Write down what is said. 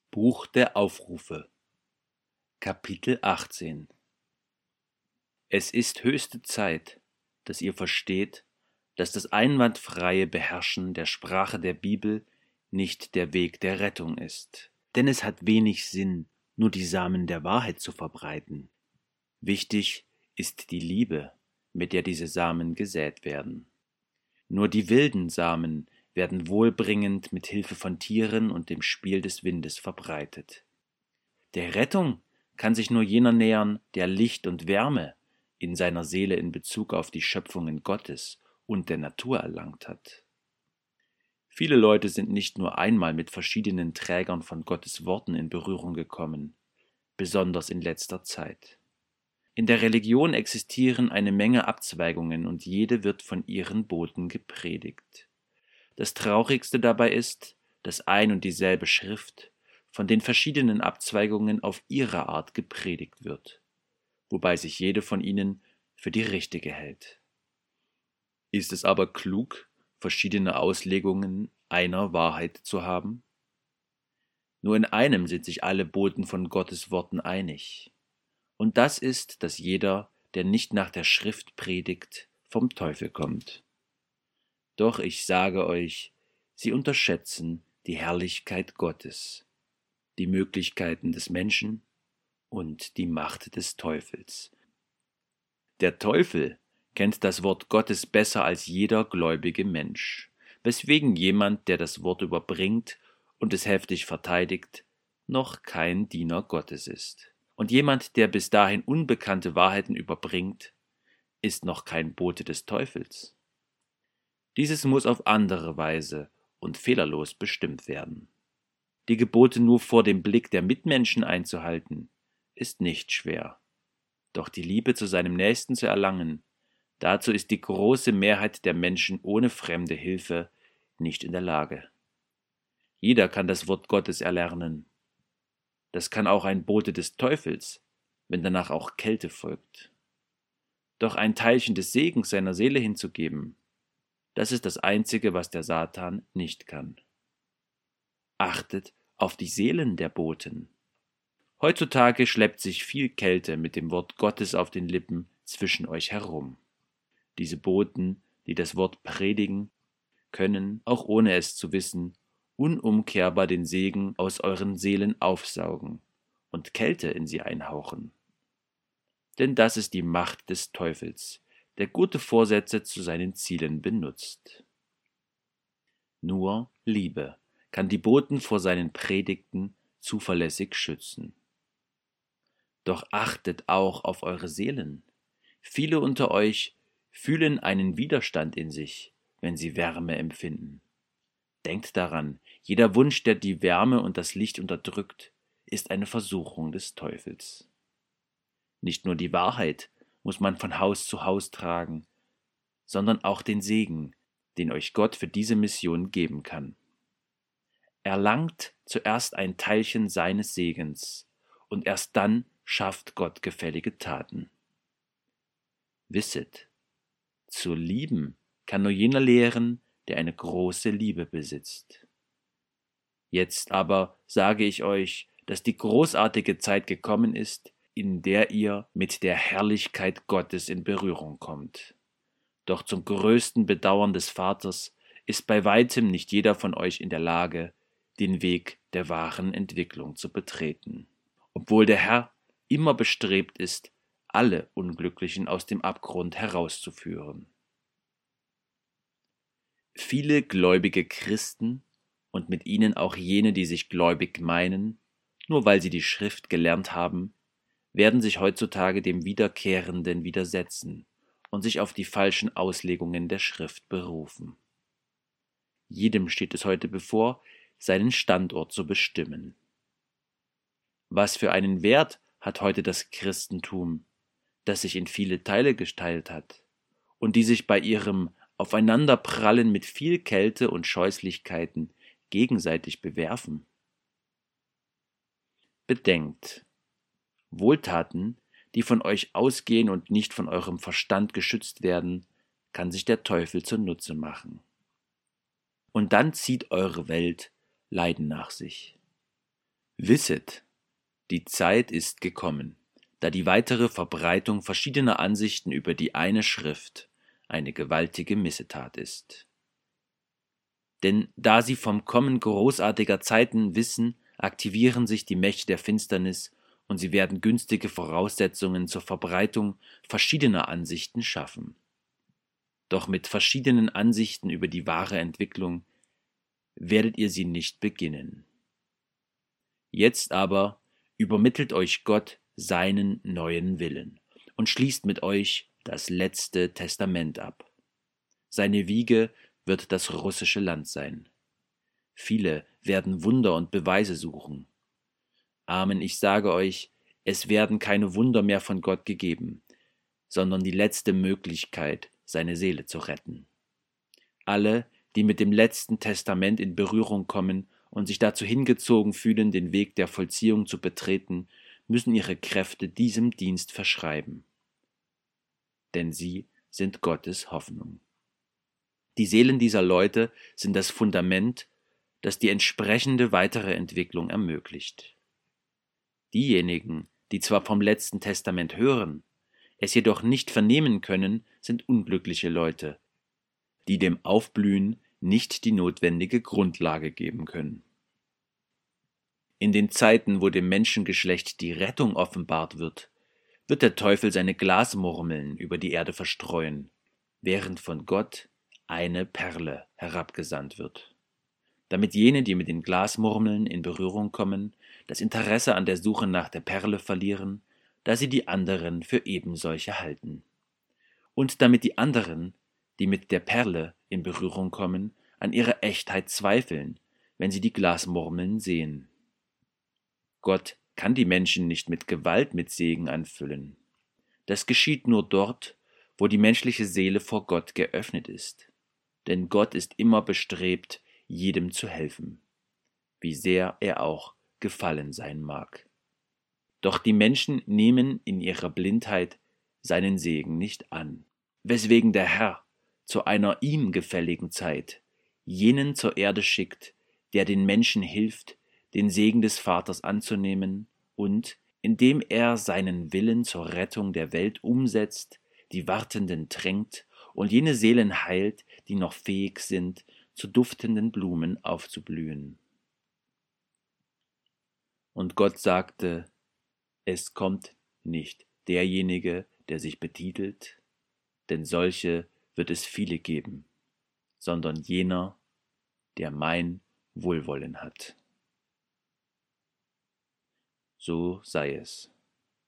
Buch der Aufrufe, Kapitel 18. Es ist höchste Zeit, dass ihr versteht, dass das einwandfreie Beherrschen der Sprache der Bibel nicht der Weg der Rettung ist. Denn es hat wenig Sinn, nur die Samen der Wahrheit zu verbreiten. Wichtig ist die Liebe, mit der diese Samen gesät werden. Nur die wilden Samen werden wohlbringend mit Hilfe von Tieren und dem Spiel des Windes verbreitet. Der Rettung kann sich nur jener nähern, der Licht und Wärme in seiner Seele in Bezug auf die Schöpfungen Gottes und der Natur erlangt hat. Viele Leute sind nicht nur einmal mit verschiedenen Trägern von Gottes Worten in Berührung gekommen, besonders in letzter Zeit. In der Religion existieren eine Menge Abzweigungen und jede wird von ihren Boten gepredigt. Das Traurigste dabei ist, dass ein und dieselbe Schrift von den verschiedenen Abzweigungen auf ihre Art gepredigt wird, wobei sich jede von ihnen für die richtige hält. Ist es aber klug, verschiedene Auslegungen einer Wahrheit zu haben? Nur in einem sind sich alle Boten von Gottes Worten einig. Und das ist, dass jeder, der nicht nach der Schrift predigt, vom Teufel kommt. Doch ich sage euch, sie unterschätzen die Herrlichkeit Gottes, die Möglichkeiten des Menschen und die Macht des Teufels. Der Teufel kennt das Wort Gottes besser als jeder gläubige Mensch, weswegen jemand, der das Wort überbringt und es heftig verteidigt, noch kein Diener Gottes ist. Und jemand, der bis dahin unbekannte Wahrheiten überbringt, ist noch kein Bote des Teufels. Dieses muss auf andere Weise und fehlerlos bestimmt werden. Die Gebote nur vor dem Blick der Mitmenschen einzuhalten, ist nicht schwer. Doch die Liebe zu seinem Nächsten zu erlangen, dazu ist die große Mehrheit der Menschen ohne fremde Hilfe nicht in der Lage. Jeder kann das Wort Gottes erlernen. Das kann auch ein Bote des Teufels, wenn danach auch Kälte folgt. Doch ein Teilchen des Segens seiner Seele hinzugeben, das ist das Einzige, was der Satan nicht kann. Achtet auf die Seelen der Boten. Heutzutage schleppt sich viel Kälte mit dem Wort Gottes auf den Lippen zwischen euch herum. Diese Boten, die das Wort predigen, können, auch ohne es zu wissen, unumkehrbar den Segen aus euren Seelen aufsaugen und Kälte in sie einhauchen. Denn das ist die Macht des Teufels, der gute Vorsätze zu seinen Zielen benutzt. Nur Liebe kann die Boten vor seinen Predigten zuverlässig schützen. Doch achtet auch auf eure Seelen. Viele unter euch fühlen einen Widerstand in sich, wenn sie Wärme empfinden. Denkt daran, jeder Wunsch, der die Wärme und das Licht unterdrückt, ist eine Versuchung des Teufels. Nicht nur die Wahrheit muss man von Haus zu Haus tragen, sondern auch den Segen, den euch Gott für diese Mission geben kann. Erlangt zuerst ein Teilchen seines Segens und erst dann schafft Gott gefällige Taten. Wisset, zu lieben kann nur jener lehren, der eine große Liebe besitzt. Jetzt aber sage ich euch, dass die großartige Zeit gekommen ist, in der ihr mit der Herrlichkeit Gottes in Berührung kommt. Doch zum größten Bedauern des Vaters ist bei weitem nicht jeder von euch in der Lage, den Weg der wahren Entwicklung zu betreten, obwohl der Herr immer bestrebt ist, alle Unglücklichen aus dem Abgrund herauszuführen. Viele gläubige Christen und mit ihnen auch jene, die sich gläubig meinen, nur weil sie die Schrift gelernt haben, werden sich heutzutage dem Wiederkehrenden widersetzen und sich auf die falschen Auslegungen der Schrift berufen. Jedem steht es heute bevor, seinen Standort zu bestimmen. Was für einen Wert hat heute das Christentum, das sich in viele Teile geteilt hat und die sich bei ihrem Aufeinanderprallen mit viel Kälte und Scheußlichkeiten gegenseitig bewerfen? Bedenkt, Wohltaten, die von euch ausgehen und nicht von eurem Verstand geschützt werden, kann sich der Teufel zunutze machen. Und dann zieht eure Welt Leiden nach sich. Wisset, die Zeit ist gekommen, da die weitere Verbreitung verschiedener Ansichten über die eine Schrift eine gewaltige Missetat ist. Denn da sie vom Kommen großartiger Zeiten wissen, aktivieren sich die Mächte der Finsternis und sie werden günstige Voraussetzungen zur Verbreitung verschiedener Ansichten schaffen. Doch mit verschiedenen Ansichten über die wahre Entwicklung werdet ihr sie nicht beginnen. Jetzt aber übermittelt euch Gott seinen neuen Willen und schließt mit euch das letzte Testament ab. Seine Wiege wird das russische Land sein. Viele werden Wunder und Beweise suchen. Amen, ich sage euch, es werden keine Wunder mehr von Gott gegeben, sondern die letzte Möglichkeit, seine Seele zu retten. Alle, die mit dem letzten Testament in Berührung kommen und sich dazu hingezogen fühlen, den Weg der Vollziehung zu betreten, müssen ihre Kräfte diesem Dienst verschreiben. Denn sie sind Gottes Hoffnung. Die Seelen dieser Leute sind das Fundament, das die entsprechende weitere Entwicklung ermöglicht. Diejenigen, die zwar vom letzten Testament hören, es jedoch nicht vernehmen können, sind unglückliche Leute, die dem Aufblühen nicht die notwendige Grundlage geben können. In den Zeiten, wo dem Menschengeschlecht die Rettung offenbart wird, wird der Teufel seine Glasmurmeln über die Erde verstreuen, während von Gott eine Perle herabgesandt wird, damit jene, die mit den Glasmurmeln in Berührung kommen, das Interesse an der Suche nach der Perle verlieren, da sie die anderen für ebensolche halten. Und damit die anderen, die mit der Perle in Berührung kommen, an ihrer Echtheit zweifeln, wenn sie die Glasmurmeln sehen. Gott kann die Menschen nicht mit Gewalt mit Segen anfüllen. Das geschieht nur dort, wo die menschliche Seele vor Gott geöffnet ist. Denn Gott ist immer bestrebt, jedem zu helfen, wie sehr er auch gefallen sein mag. Doch die Menschen nehmen in ihrer Blindheit seinen Segen nicht an, weswegen der Herr zu einer ihm gefälligen Zeit jenen zur Erde schickt, der den Menschen hilft, den Segen des Vaters anzunehmen und, indem er seinen Willen zur Rettung der Welt umsetzt, die Wartenden drängt und jene Seelen heilt, die noch fähig sind, zu duftenden Blumen aufzublühen. Und Gott sagte, es kommt nicht derjenige, der sich betitelt, denn solche wird es viele geben, sondern jener, der mein Wohlwollen hat. So sei es.